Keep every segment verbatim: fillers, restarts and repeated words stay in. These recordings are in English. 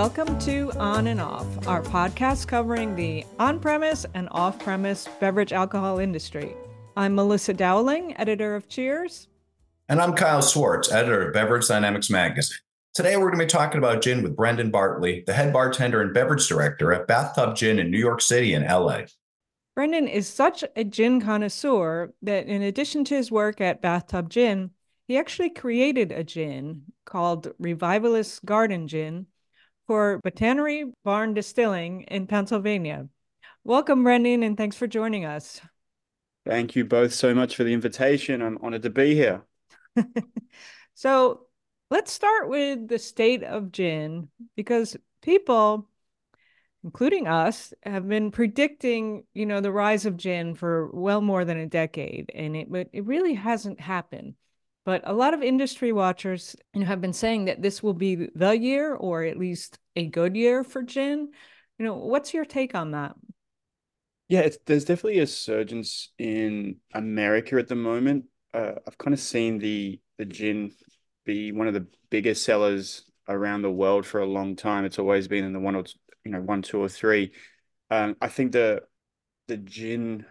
Welcome to On and Off, our podcast covering the on-premise and off-premise beverage alcohol industry. I'm Melissa Dowling, editor of Cheers. And I'm Kyle Swartz, editor of Beverage Dynamics Magazine. Today, we're going to be talking about gin with Brendan Bartley, the head bartender and beverage director at Bathtub Gin in New York City and L A. Brendan is such a gin connoisseur that in addition to his work at Bathtub Gin, he actually created a gin called Revivalist Garden Gin for Botanery Barn Distilling in Pennsylvania. Welcome, Brendan, and thanks for joining us. Thank you both so much for the invitation. I'm honored to be here. So let's start with the state of gin, because people, including us, have been predicting, you know, the rise of gin for well more than a decade, and it it really hasn't happened. But a lot of industry watchers, you know, have been saying that this will be the year, or at least a good year for gin. You know, what's your take on that? Yeah, it's, there's definitely a surgence in America at the moment. Uh, I've kind of seen the the gin be one of the biggest sellers around the world for a long time. It's always been in the one or two, you know one, two, or three. Um, I think the the gin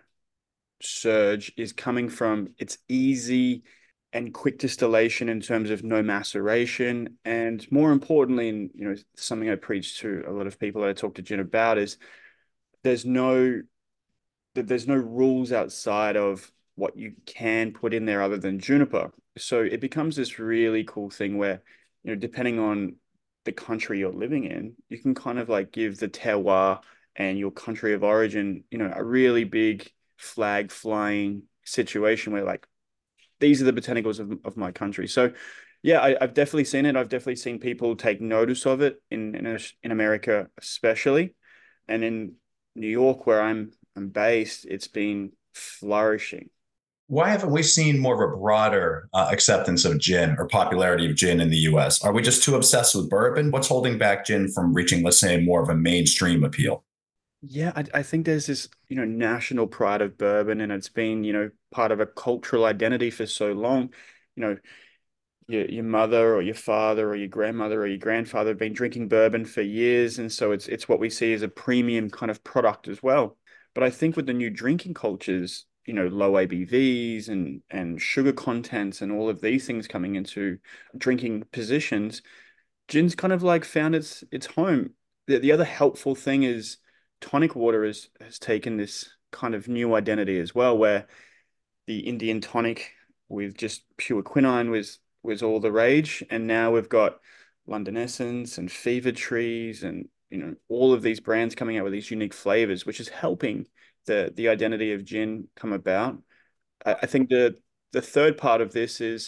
surge is coming from its easy and quick distillation in terms of no maceration, and more importantly, and you know something I preach to a lot of people that I talk to gin about is there's no there's no rules outside of what you can put in there other than juniper. So it becomes this really cool thing where, you know, depending on the country you're living in, you can kind of like give the terroir and your country of origin, you know, a really big flag flying situation where like, these are the botanicals of, of my country. So yeah, I, I've definitely seen it. I've definitely seen people take notice of it in, in, in America, especially. And in New York, where I'm, I'm based, it's been flourishing. Why haven't we seen more of a broader uh, acceptance of gin or popularity of gin in the U S? Are we just too obsessed with bourbon? What's holding back gin from reaching, let's say, more of a mainstream appeal? Yeah, I, I think there's this, you know, national pride of bourbon, and it's been, you know, part of a cultural identity for so long. You know, your your mother or your father or your grandmother or your grandfather have been drinking bourbon for years, and so it's it's what we see as a premium kind of product as well. But I think with the new drinking cultures, you know, low A B Vs and and sugar contents and all of these things coming into drinking positions, gin's kind of like found its its home. The, the other helpful thing is tonic water has has taken this kind of new identity as well, where the Indian tonic with just pure quinine was was all the rage, and now we've got London Essence and Fever Trees and you know all of these brands coming out with these unique flavors, which is helping the the identity of gin come about. I, I think the the third part of this is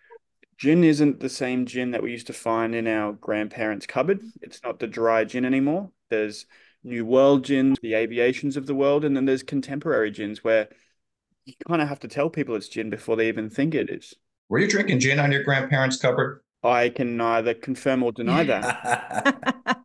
gin isn't the same gin that we used to find in our grandparents' cupboard. It's not the dry gin anymore. There's New World gin, the aviations of the world, and then there's contemporary gins where you kind of have to tell people it's gin before they even think it is. Were you drinking gin on your grandparents' cupboard? I can neither confirm or deny that.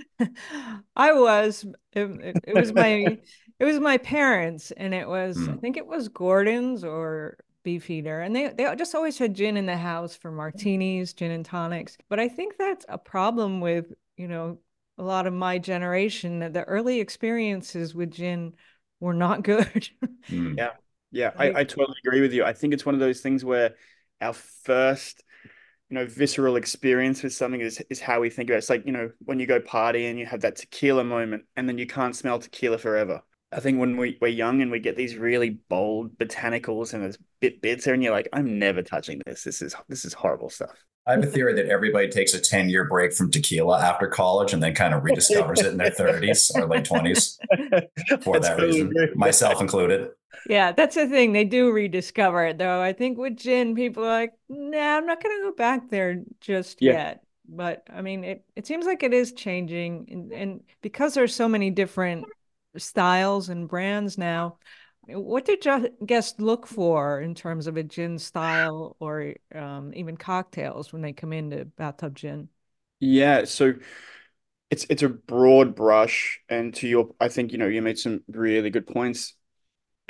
I was. It, it was my it was my parents, and it was mm. I think it was Gordon's or Beefeater, and they they just always had gin in the house for martinis, gin and tonics. But I think that's a problem with you know a lot of my generation, that the early experiences with gin were not good. mm. Yeah, yeah, like, I, I totally agree with you. I think it's one of those things where our first you know, visceral experience with something is, is how we think about it. It's like, you know, when you go party and you have that tequila moment and then you can't smell tequila forever. I think when we, we're young and we get these really bold botanicals and there's bit bits there and you're like, I'm never touching this. This is this is horrible stuff. I have a theory that everybody takes a ten-year break from tequila after college and then kind of rediscovers it in their thirties or late twenties for that's that reason, myself included. Yeah, that's the thing. They do rediscover it, though. I think with gin, people are like, nah, I'm not going to go back there just yeah. yet. But, I mean, it, it seems like it is changing. And, and because there's so many different styles and brands now, what did your guests look for in terms of a gin style or um, even cocktails when they come into Bathtub Gin? Yeah, so it's it's a broad brush. And to your, I think, you know, you made some really good points.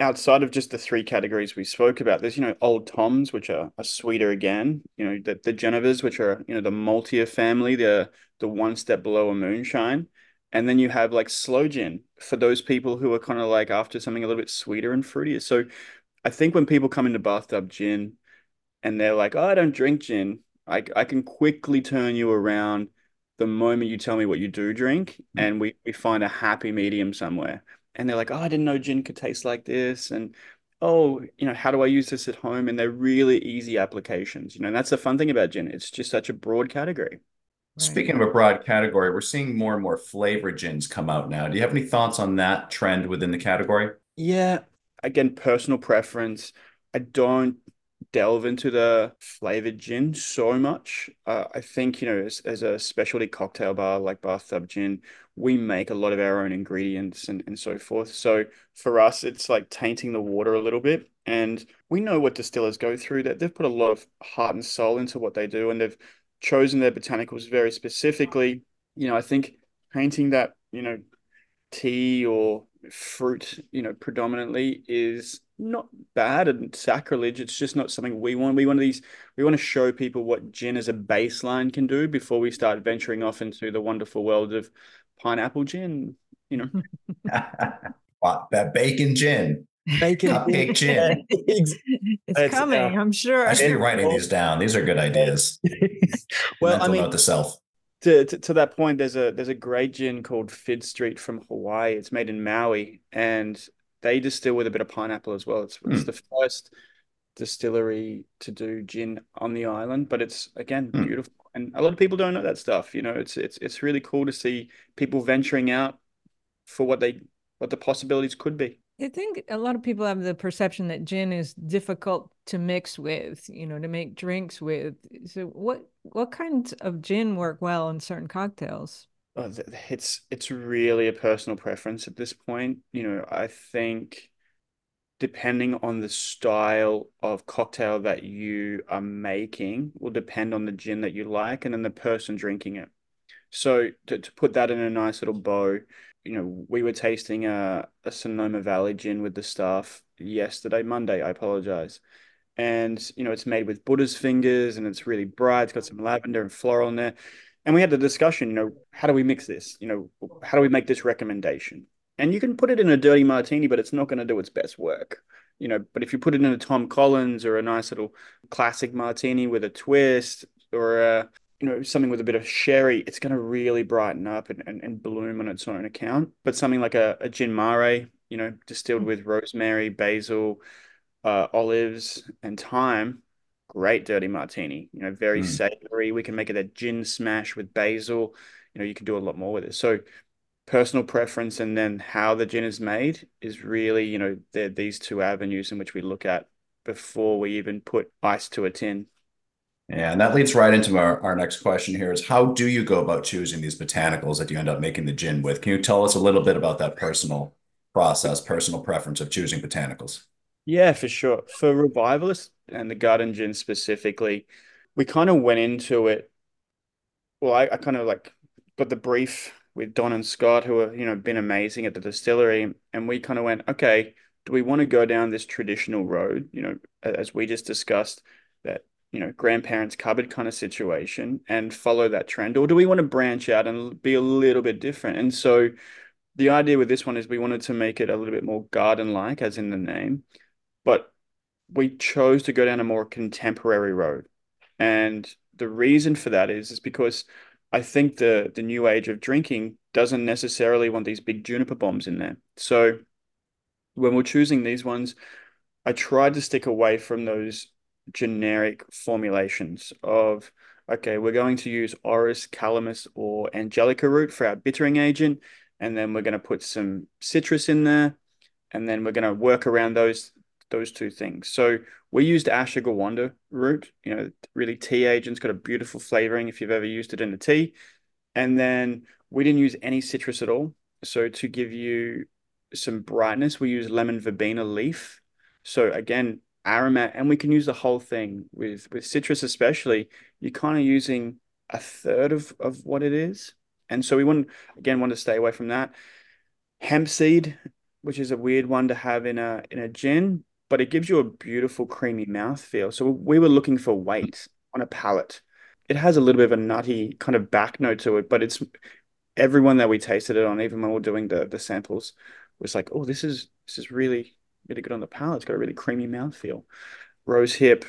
outside of just the three categories we spoke about, there's, you know, Old Toms, which are, are sweeter again, you know, the, the Genevers, which are, you know, the maltier family, the the one step below a moonshine. And then you have like sloe gin for those people who are kind of like after something a little bit sweeter and fruitier. So I think when people come into bathtub gin and they're like, oh, I don't drink gin, I, I can quickly turn you around the moment you tell me what you do drink, and we, we find a happy medium somewhere. And they're like, oh, I didn't know gin could taste like this. And oh, you know, how do I use this at home? And they're really easy applications, you know, and that's the fun thing about gin. It's just such a broad category. Right. Speaking of a broad category, we're seeing more and more flavored gins come out now. Do you have any thoughts on that trend within the category? Yeah, again, personal preference. I don't delve into the flavored gin so much. Uh, I think, you know, as, as a specialty cocktail bar like Bathtub Gin, we make a lot of our own ingredients and, and so forth. So for us, it's like tainting the water a little bit. And we know what distillers go through, that they've put a lot of heart and soul into what they do, and they've chosen their botanicals very specifically. You know, I think painting that, you know, tea or fruit, you know, predominantly is not bad and sacrilege. It's just not something we want. We want these, we want to show people what gin as a baseline can do before we start venturing off into the wonderful world of pineapple gin, you know. Wow, that bacon gin, Bacon. cupcake gin. It's It's, coming, uh, I'm sure. I should be It- writing these down. These are good ideas. well, I Mental mean, note to self. to, to to that point, there's a there's a great gin called Fid Street from Hawaii. It's made in Maui, and they distill with a bit of pineapple as well. It's it's Hmm. the first distillery to do gin on the island, but it's again Hmm. beautiful. And a lot of people don't know that stuff. You know, it's it's it's really cool to see people venturing out for what they what the possibilities could be. I think a lot of people have the perception that gin is difficult to mix with, you know, to make drinks with. So what what kinds of gin work well in certain cocktails? Uh, th- It's it's really a personal preference at this point. You know, I think depending on the style of cocktail that you are making will depend on the gin that you like and then the person drinking it. So to, to put that in a nice little bow, you know, we were tasting a, a Sonoma Valley gin with the staff yesterday, Monday, I apologize. And, you know, it's made with Buddha's fingers and it's really bright. It's got some lavender and floral in there. And we had the discussion, you know, how do we mix this? You know, how do we make this recommendation? And you can put it in a dirty martini, but it's not going to do its best work. You know, but if you put it in a Tom Collins or a nice little classic martini with a twist or a, you know, something with a bit of sherry, it's going to really brighten up and, and, and bloom on its own account. But something like a, a gin mare, you know, distilled with rosemary, basil, uh, olives, and thyme, great dirty martini. You know, very Hmm. savory. We can make it a gin smash with basil. You know, you can do a lot more with it. So personal preference and then how the gin is made is really, you know, they're these two avenues in which we look at before we even put ice to a tin. Yeah, and that leads right into our, our next question here is how do you go about choosing these botanicals that you end up making the gin with? Can you tell us a little bit about that personal process, personal preference of choosing botanicals? Yeah, for sure. For Revivalist and the garden gin specifically, we kind of went into it. Well, I, I kind of like got the brief with Don and Scott, who have, you know, been amazing at the distillery. And we kind of went, okay, do we want to go down this traditional road, you know, as we just discussed, that, you know, grandparents' cupboard kind of situation and follow that trend? Or do we want to branch out and be a little bit different? And so the idea with this one is we wanted to make it a little bit more garden-like, as in the name, but we chose to go down a more contemporary road. And the reason for that is is because I think the the new age of drinking doesn't necessarily want these big juniper bombs in there. So when we're choosing these ones, I tried to stick away from those generic formulations of, okay, we're going to use orris, calamus, or angelica root for our bittering agent, and then we're going to put some citrus in there, and then we're going to work around those those two things. So we used ashwagandha root, you know, really tea agent's got a beautiful flavoring if you've ever used it in a tea. And then we didn't use any citrus at all. So to give you some brightness, we use lemon verbena leaf. So again, aromat, and we can use the whole thing with with citrus especially. You're kind of using a third of of what it is. And so we want again want to stay away from that. Hemp seed, which is a weird one to have in a in a gin, but it gives you a beautiful creamy mouthfeel. So we were looking for weight on a palate. It has a little bit of a nutty kind of back note to it, but it's everyone that we tasted it on, even when we we're doing the the samples, was like, oh, this is this is really really good on the palate. It's got a really creamy mouthfeel. Rose hip,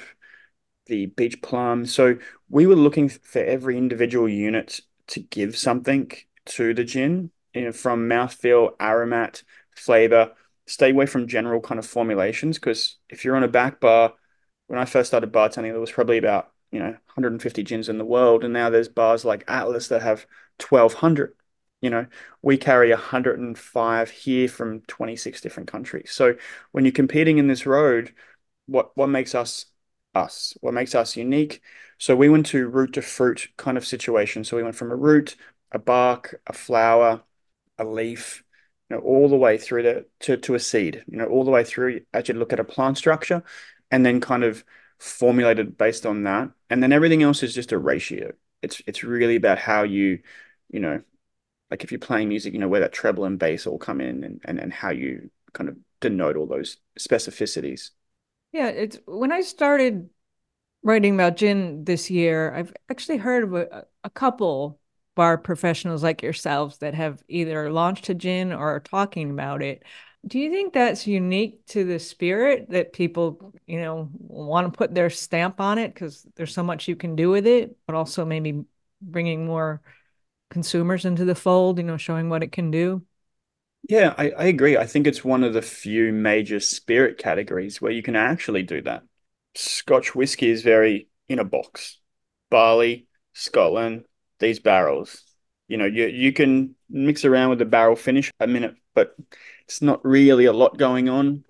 the beach plum. So we were looking for every individual unit to give something to the gin, you know, from mouthfeel, aromat, flavor. Stay away from general kind of formulations because if you're on a back bar, when I first started bartending, there was probably about, you know, one hundred fifty gins in the world, and now there's bars like Atlas that have twelve hundred. You know, we carry one hundred five here from twenty-six different countries. So when you're competing in this road, what what makes us us? What makes us unique? So we went to root to fruit kind of situation. So we went from a root, a bark, a flower, a leaf, you know, all the way through the to, to a seed, you know, all the way through as you look at a plant structure and then kind of formulated based on that. And then everything else is just a ratio. It's it's really about how you, you know, like if you're playing music, you know, where that treble and bass all come in and and, and how you kind of denote all those specificities. Yeah, it's when I started writing about gin this year, I've actually heard of a, a couple bar professionals like yourselves that have either launched a gin or are talking about it. Do you think that's unique to the spirit that people, you know, want to put their stamp on it because there's so much you can do with it, but also maybe bringing more consumers into the fold, you know, showing what it can do? Yeah, I, I agree. I think it's one of the few major spirit categories where you can actually do that. Scotch whiskey is very in a box. Barley, Scotland, these barrels. You know, you you can mix around with the barrel finish a minute, but it's not really a lot going on.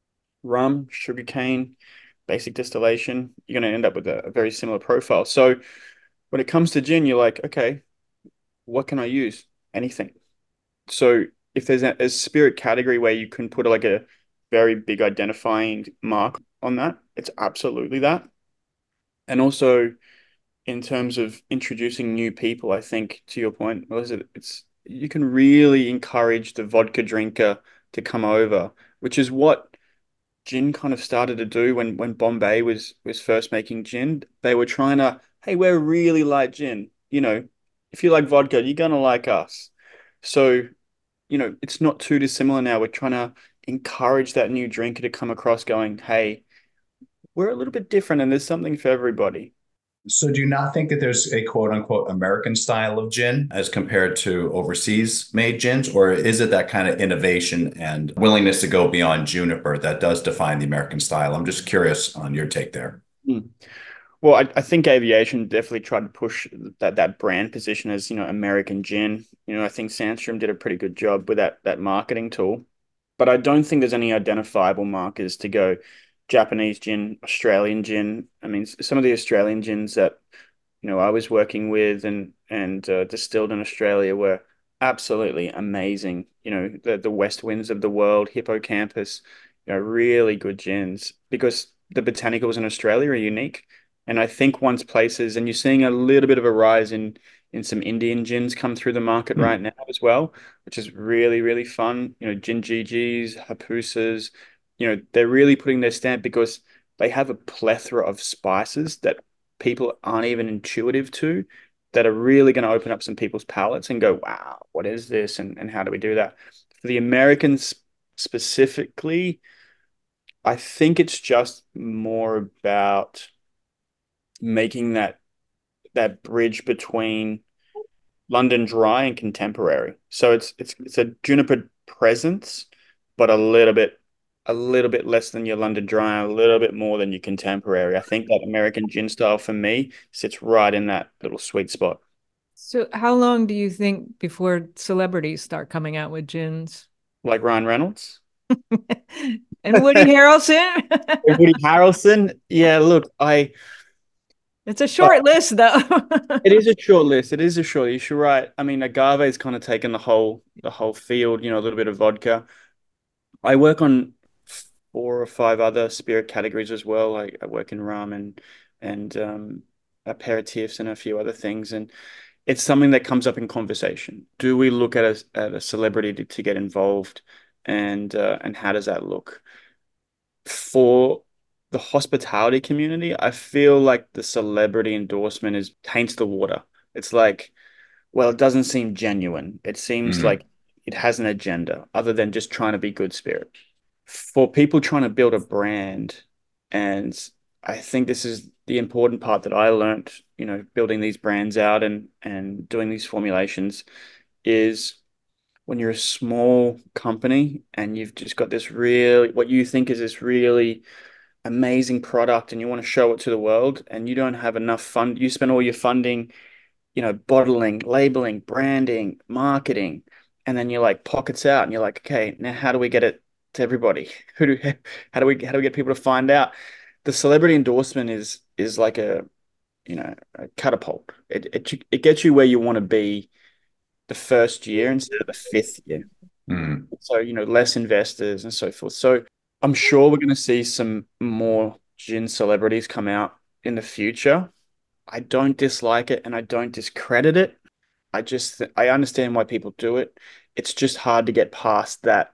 Rum, sugarcane, basic distillation, you're going to end up with a, a very similar profile. So when it comes to gin, you're like, okay, what can I use? Anything. So if there's a, a spirit category where you can put like a very big identifying mark on that, it's absolutely that. And also in terms of introducing new people, I think to your point, Melissa, it's you can really encourage the vodka drinker to come over, which is what gin kind of started to do when when Bombay was was first making gin. They were trying to, hey, we're really light gin. You know, if you like vodka, you're gonna like us. So, you know, it's not too dissimilar now. We're trying to encourage that new drinker to come across going, hey, we're a little bit different and there's something for everybody. So do you not think that there's a quote unquote American style of gin as compared to overseas made gins? Or is it that kind of innovation and willingness to go beyond juniper that does define the American style? I'm just curious on your take there. Mm. Well, I, I think aviation definitely tried to push that that brand position as, you know, American gin. You know, I think Sandstrom did a pretty good job with that that marketing tool. But I don't think there's any identifiable markers to go Japanese gin, Australian gin. I mean, some of the Australian gins that, you know, I was working with and and uh, distilled in Australia were absolutely amazing. You know, the the West Winds of the world, Hippocampus, you know, really good gins because the botanicals in Australia are unique. And I think once places, and you're seeing a little bit of a rise in in some Indian gins come through the market Hmm. right now as well, which is really, really fun. You know, gin G Gs, Hapusas, you know, they're really putting their stamp because they have a plethora of spices that people aren't even intuitive to that are really going to open up some people's palates and go, wow, what is this? And, and how do we do that? For the Americans specifically, I think it's just more about making that that bridge between London Dry and contemporary. So it's it's it's a juniper presence, but a little bit a little bit less than your London Dry, a little bit more than your contemporary. I think that American gin style for me sits right in that little sweet spot. So how long do you think before celebrities start coming out with gins? Like Ryan Reynolds. And Woody Harrelson? Woody Harrelson. Yeah, look, I It's a but short list though. it is a short list. It is a short list. You're right. I mean, agave's kind of taken the whole the whole field, you know, a little bit of vodka. I work on four or five other spirit categories as well. I, I work in rum and and um, aperitifs and a few other things, and it's something that comes up in conversation. Do we look at a at a celebrity to, to get involved and uh, and how does that look? For the hospitality community, I feel like the celebrity endorsement is taints the water. It's like, well, it doesn't seem genuine. It seems Mm. like it has an agenda other than just trying to be good spirit. For people trying to build a brand, and I think this is the important part that I learned, you know, building these brands out and and doing these formulations is when you're a small company and you've just got this really what you think is this really amazing product and you want to show it to the world and you don't have enough fund, you spend all your funding, you know, bottling, labeling, branding, marketing, and then you're like pockets out and you're like, okay, now how do we get it to everybody? Who do how do we how do we get people to find out? The celebrity endorsement is is like a, you know, a catapult. It it it gets you where you want to be the first year instead of the fifth year. Mm. So, you know, less investors and so forth. So I'm sure we're going to see some more gin celebrities come out in the future. I don't dislike it and I don't discredit it. I just I understand why people do it. It's just hard to get past that.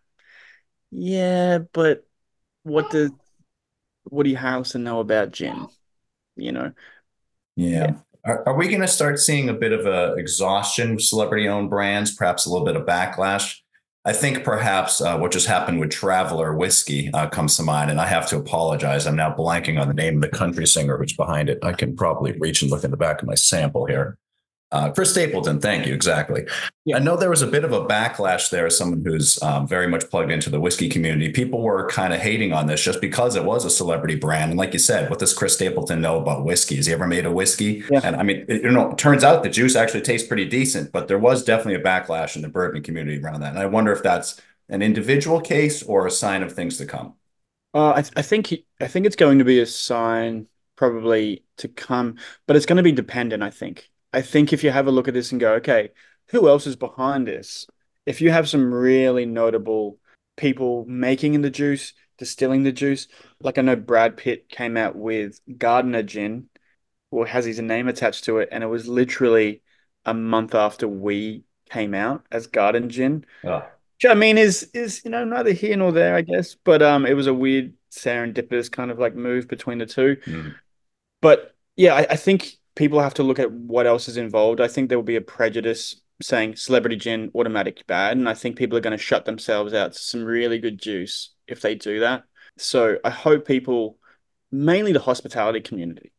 Yeah, but what does Woody Harrelson know about gin? You know? Yeah. Yeah. Are, are we going to start seeing a bit of a exhaustion with celebrity-owned brands, perhaps a little bit of backlash? I think perhaps uh, what just happened with Traveler Whiskey uh, comes to mind, and I have to apologize. I'm now blanking on the name of the country singer who's behind it. I can probably reach and look in the back of my sample here. Uh, Chris Stapleton, thank you. Exactly. Yeah. I know there was a bit of a backlash there as someone who's um, very much plugged into the whiskey community. People were kind of hating on this just because it was a celebrity brand. And like you said, what does Chris Stapleton know about whiskey? Has he ever made a whiskey? Yeah. And I mean, it, you know, it turns out the juice actually tastes pretty decent, but there was definitely a backlash in the bourbon community around that. And I wonder if that's an individual case or a sign of things to come. Uh, I, th I think he, I think it's going to be a sign probably to come, but it's going to be dependent, I think. I think if you have a look at this and go, okay, who else is behind this? If you have some really notable people making the juice, distilling the juice, like I know Brad Pitt came out with Gardner Gin, or has his name attached to it, and it was literally a month after we came out as Garden Gin. Oh. Which I mean is is you know neither here nor there, I guess. But um, it was a weird serendipitous kind of like move between the two. Mm. But yeah, I, I think people have to look at what else is involved. I think there will be a prejudice saying celebrity gin automatic bad, and I think people are going to shut themselves out to some really good juice if they do that. So I hope people, mainly the hospitality community,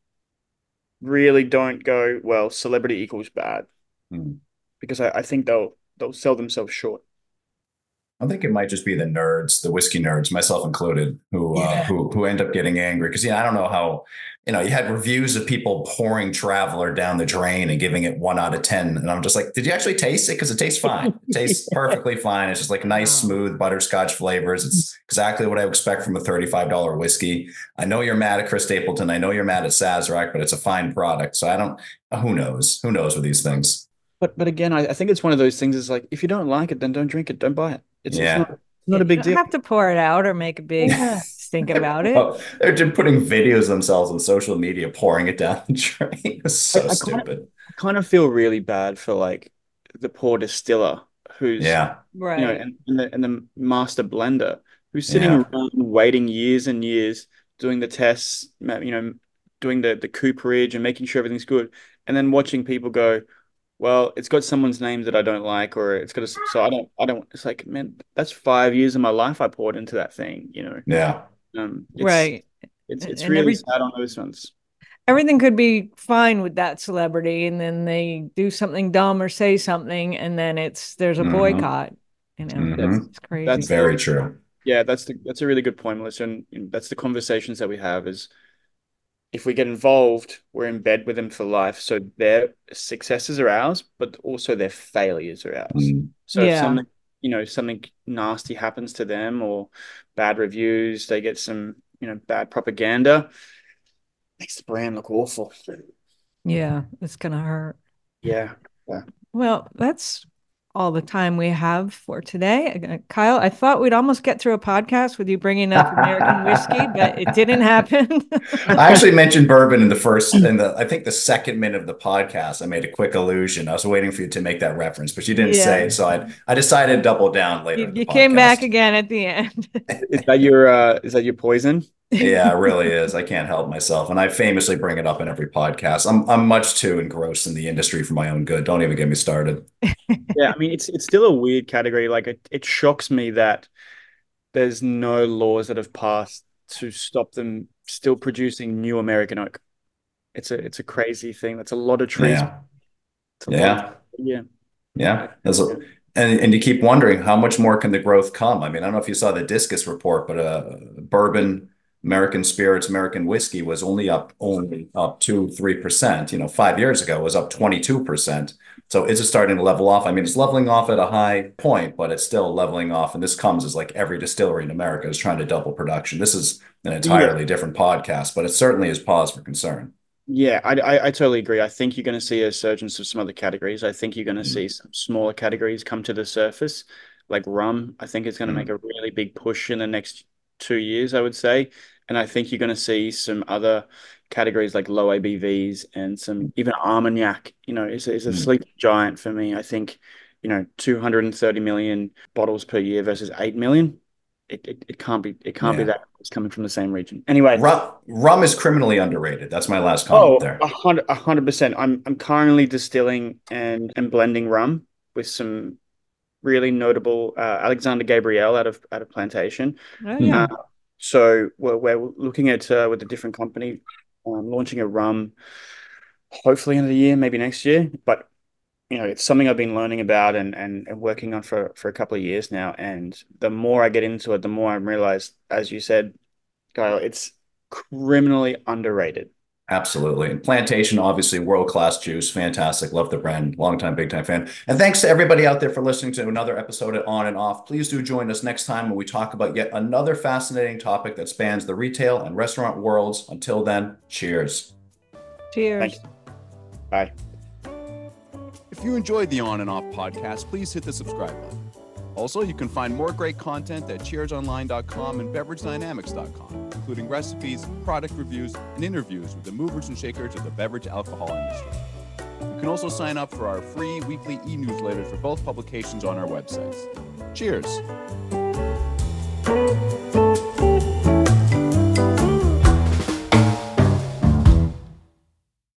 really don't go, well, celebrity equals bad, Mm. because I, I think they'll they'll sell themselves short. I think it might just be the nerds, the whiskey nerds, myself included, who uh, Yeah. who who end up getting angry because yeah, I don't know how, you know, you had reviews of people pouring Traveler down the drain and giving it one out of ten, and I'm just like, did you actually taste it? Because it tastes fine, it tastes Yeah. perfectly fine. It's just like nice, smooth butterscotch flavors. It's exactly what I would expect from a thirty-five dollar whiskey. I know you're mad at Chris Stapleton. I know you're mad at Sazerac, but it's a fine product. So I don't. Who knows? Who knows with these things? But but again, I, I think it's one of those things. Is like if you don't like it, then don't drink it. Don't buy it. It's it's Yeah. not it's not a You big don't deal. have to pour it out or make a big Yeah. stink about it. Oh, they're just putting videos themselves on social media pouring it down the drain. It's I, so I kind of stupid. kind of feel really bad for like the poor distiller who's, Yeah. you know, Right. and, and the and the master blender who's sitting Yeah. around waiting years and years doing the tests, ma- you know, doing the the cooperage and making sure everything's good, and then watching people go, well, it's got someone's name that I don't like, or it's got a, so I don't, I don't, it's like, man, that's five years of my life I poured into that thing, you know. Yeah. Um, it's, Right. it's, And it's and really every sad on those ones. everything could be fine with that celebrity, and then they do something dumb or say something, and then it's there's a Hmm. boycott. You know, That's, Hmm. it's crazy. that's the, Very true. yeah, that's the, that's a really good point, Melissa. And you know, that's the conversations that we have is if we get involved, we're in bed with them for life. So their successes are ours, but also their failures are ours. Mm. So if Yeah. something, you know, something nasty happens to them or bad reviews, they get some, you know, bad propaganda, makes the brand look awful. Yeah. It's gonna hurt. Yeah. Yeah. Well, that's all the time we have for today. Uh, Kyle, I thought we'd almost get through a podcast with you bringing up American whiskey, but it didn't happen. I actually mentioned bourbon in the first, in the, I think the second minute of the podcast. I made a quick allusion. I was waiting for you to make that reference, but you didn't Yeah. say it. So I, I decided to double down later. You, in the you came podcast. back again at the end. Is that your uh, is that your poison? Yeah, it really is. I can't help myself. And I famously bring it up in every podcast. I'm I'm much too engrossed in the industry for my own good. Don't even get me started. Yeah, I mean, it's it's still a weird category. Like it, it shocks me that there's no laws that have passed to stop them still producing new American oak. It's a it's a crazy thing. That's a lot of trees. Yeah. It's a Yeah. lot of- yeah. Yeah. There's a, and, and you keep wondering how much more can the growth come? I mean, I don't know if you saw the Discus report, but uh, bourbon, American spirits, American whiskey was only up only up two, three percent. You know, five years ago it was up twenty-two percent. So is it starting to level off? I mean, it's leveling off at a high point, but it's still leveling off. And this comes as like every distillery in America is trying to double production. This is an entirely Yeah. different podcast, but it certainly is pause for concern. Yeah, I, I I totally agree. I think you're going to see a surgence of some other categories. I think you're going to Mm. see some smaller categories come to the surface, like rum. I think it's going to make Mm. a really big push in the next two years, I would say. And I think you're going to see some other categories like low A B Vs and some even Armagnac, you know, is, is a Mm. sleeping giant for me. I think, you know, two hundred thirty million bottles per year versus eight million. It, it, it can't be it can't be Yeah. that it's coming from the same region. Anyway, Rum, rum is criminally underrated. That's my last comment oh, there. a hundred, a hundred percent. I'm I'm currently distilling and and blending rum with some really notable uh, Alexander Gabriel out of out of Plantation. Oh, yeah. Uh, so we're we're looking at uh, with a different company, um, launching a rum, hopefully end of the year, maybe next year. But you know, it's something I've been learning about and and, and working on for for a couple of years now. And the more I get into it, the more I realize, as you said, Kyle, it's criminally underrated. Absolutely. And Plantation, obviously, world-class juice. Fantastic. Love the brand. Longtime big time fan. And thanks to everybody out there for listening to another episode of On and Off. Please do join us next time when we talk about yet another fascinating topic that spans the retail and restaurant worlds. Until then, cheers. Cheers. Thanks. Bye. If you enjoyed the On and Off podcast, please hit the subscribe button. Also, you can find more great content at cheers online dot com and beverage dynamics dot com, including recipes, product reviews, and interviews with the movers and shakers of the beverage alcohol industry. You can also sign up for our free weekly e-newsletter for both publications on our websites. Cheers!